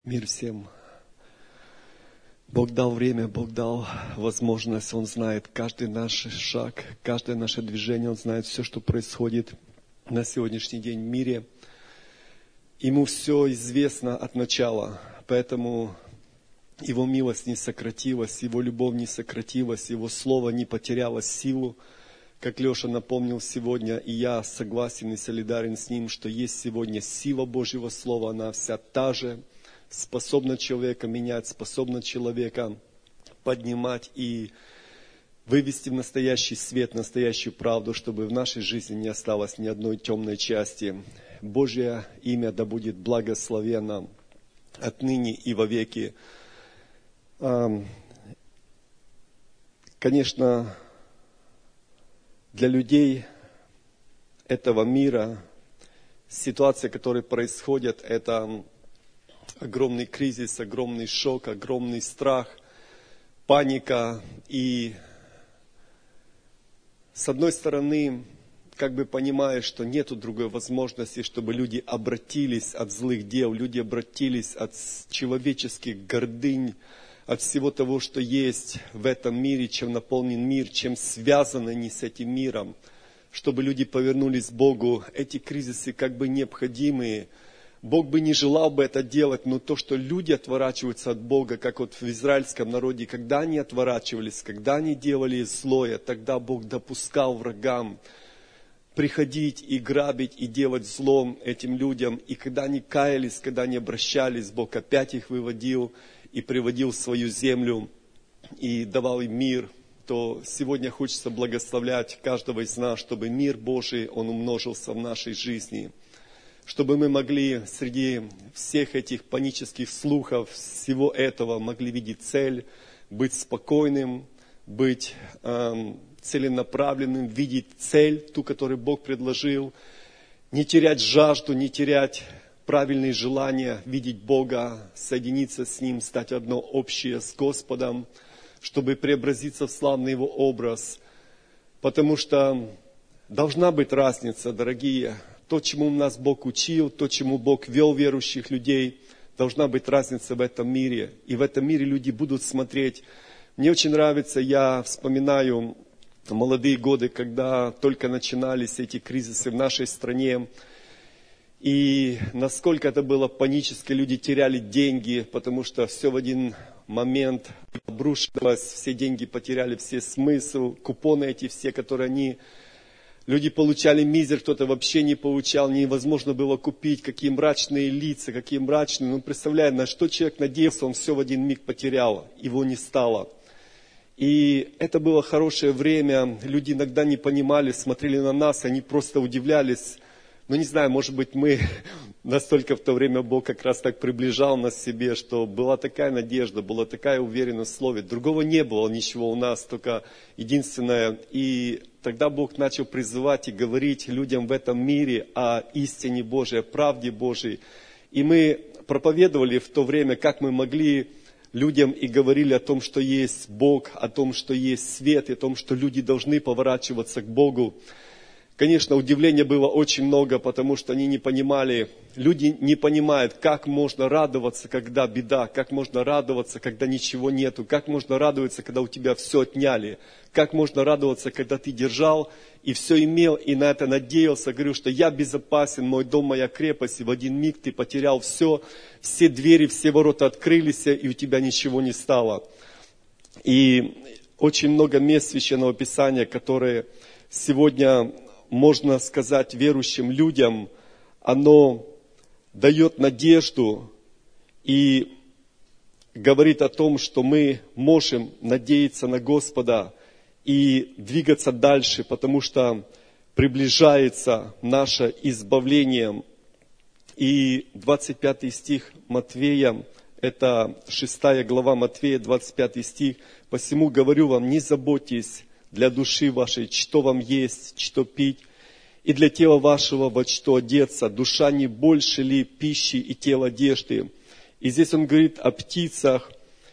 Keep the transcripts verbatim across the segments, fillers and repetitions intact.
Мир всем. Бог дал время, Бог дал возможность. Он знает каждый наш шаг, каждое наше движение. Он знает все, что происходит на сегодняшний день в мире. Ему все известно от начала. Поэтому Его милость не сократилась, Его любовь не сократилась, Его Слово не потеряло силу. Как Леша напомнил сегодня, и я согласен и солидарен с ним, что есть сегодня сила Божьего Слова, она вся та же, способна человека менять, способна человека поднимать и вывести в настоящий свет, настоящую правду, чтобы в нашей жизни не осталось ни одной темной части. Божье имя да будет благословенно отныне и вовеки. Конечно, для людей этого мира ситуации, которые происходят, это огромный кризис, огромный шок, огромный страх, паника. И с одной стороны, как бы понимаешь, что нет другой возможности, чтобы люди обратились от злых дел, люди обратились от человеческих гордынь, от всего того, что есть в этом мире, чем наполнен мир, чем связаны они с этим миром, чтобы люди повернулись к Богу. Эти кризисы как бы необходимые. Бог бы не желал бы это делать, но то, что люди отворачиваются от Бога, как вот в израильском народе, когда они отворачивались, когда они делали злое, тогда Бог допускал врагам приходить и грабить, и делать злом этим людям. И когда они каялись, когда они обращались, Бог опять их выводил и приводил в свою землю, и давал им мир. То сегодня хочется благословлять каждого из нас, чтобы мир Божий, он умножился в нашей жизни. Чтобы мы могли среди всех этих панических слухов, всего этого, могли видеть цель, быть спокойным, быть эм, целенаправленным, видеть цель, ту, которую Бог предложил, не терять жажду, не терять правильные желания, видеть Бога, соединиться с Ним, стать одно общее с Господом, чтобы преобразиться в славный Его образ. Потому что должна быть разница, дорогие. То, чему нас Бог учил, то, чему Бог вел верующих людей, должна быть разница в этом мире. И в этом мире люди будут смотреть. Мне очень нравится, я вспоминаю молодые годы, когда только начинались эти кризисы в нашей стране. И насколько это было панически, люди теряли деньги, потому что все в один момент обрушилось, все деньги потеряли все смысл, купоны эти все, которые они... Люди получали мизер, кто-то вообще не получал, невозможно было купить, какие мрачные лица, какие мрачные. Ну, представляете, на что человек надеялся, он все в один миг потерял, его не стало. И это было хорошее время, люди иногда не понимали, смотрели на нас, они просто удивлялись. Ну, не знаю, может быть, мы настолько в то время Бог как раз так приближал нас к себе, что была такая надежда, была такая уверенность в Слове. Другого не было ничего у нас, только единственное. И тогда Бог начал призывать и говорить людям в этом мире о истине Божией, о правде Божией. И мы проповедовали в то время, как мы могли людям и говорили о том, что есть Бог, о том, что есть свет, и о том, что люди должны поворачиваться к Богу. Конечно, удивления было очень много, потому что они не понимали, люди не понимают, как можно радоваться, когда беда, как можно радоваться, когда ничего нету, как можно радоваться, когда у тебя все отняли, как можно радоваться, когда ты держал и все имел, и на это надеялся, говорил, что я безопасен, мой дом, моя крепость, и в один миг ты потерял все, все двери, все ворота открылись, и у тебя ничего не стало. И очень много мест Священного Писания, которые сегодня... можно сказать, верующим людям, оно дает надежду и говорит о том, что мы можем надеяться на Господа и двигаться дальше, потому что приближается наше избавление. И двадцать пятый стих Матфея, это шестая глава Матфея, двадцать пятый стих. «Посему говорю вам, не заботьтесь для души вашей, что вам есть, что пить, и для тела вашего во что одеться. Душа не больше ли пищи и тело одежды?» И здесь он говорит о птицах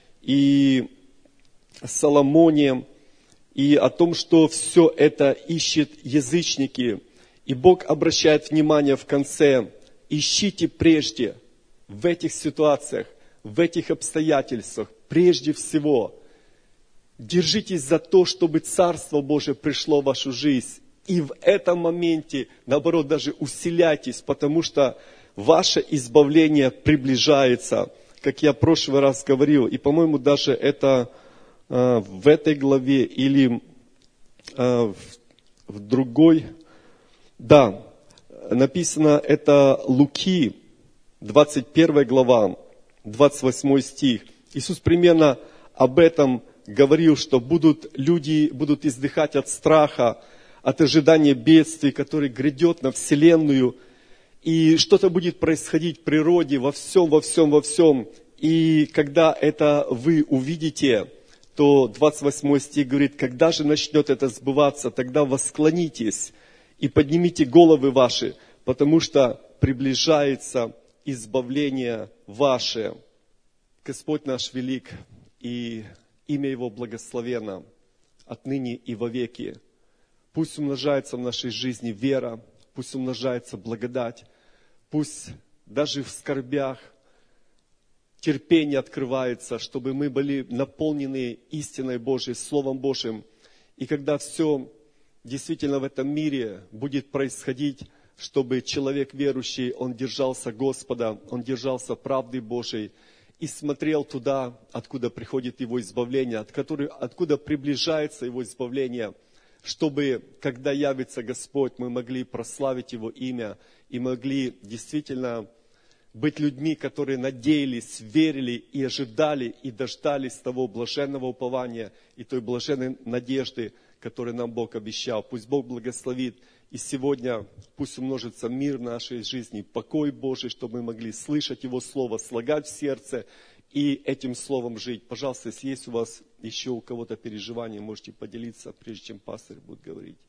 и Соломоне, и о том, что все это ищет язычники. И Бог обращает внимание в конце: ищите прежде в этих ситуациях, в этих обстоятельствах, прежде всего, держитесь за то, чтобы Царство Божие пришло в вашу жизнь. И в этом моменте, наоборот, даже усиляйтесь, потому что ваше избавление приближается, как я в прошлый раз говорил. И, по-моему, даже это э, в этой главе или э, в, в другой. Да, написано это Луки, двадцать первая глава, двадцать восьмой стих. Иисус примерно об этом говорил, что будут люди будут издыхать от страха, от ожидания бедствий, который грядет на вселенную, и что-то будет происходить в природе, во всем, во всем, во всем. И когда это вы увидите, то двадцать восьмой стих говорит, когда же начнет это сбываться, тогда восклонитесь и поднимите головы ваши, потому что приближается избавление ваше. Господь наш велик, и имя Его благословенно отныне и вовеки. Пусть умножается в нашей жизни вера, пусть умножается благодать, пусть даже в скорбях терпение открывается, чтобы мы были наполнены истиной Божией, Словом Божьим. И когда все действительно в этом мире будет происходить, чтобы человек верующий, он держался Господа, он держался правды Божией и смотрел туда, откуда приходит его избавление, от которой, откуда приближается его избавление, чтобы, когда явится Господь, мы могли прославить Его имя и могли действительно быть людьми, которые надеялись, верили и ожидали и дождались того блаженного упования и той блаженной надежды, которую нам Бог обещал. Пусть Бог благословит. И сегодня пусть умножится мир в нашей жизни, покой Божий, чтобы мы могли слышать Его Слово, слагать в сердце и этим Словом жить. Пожалуйста, если есть у вас еще у кого-то переживания, можете поделиться, прежде чем пастырь будет говорить.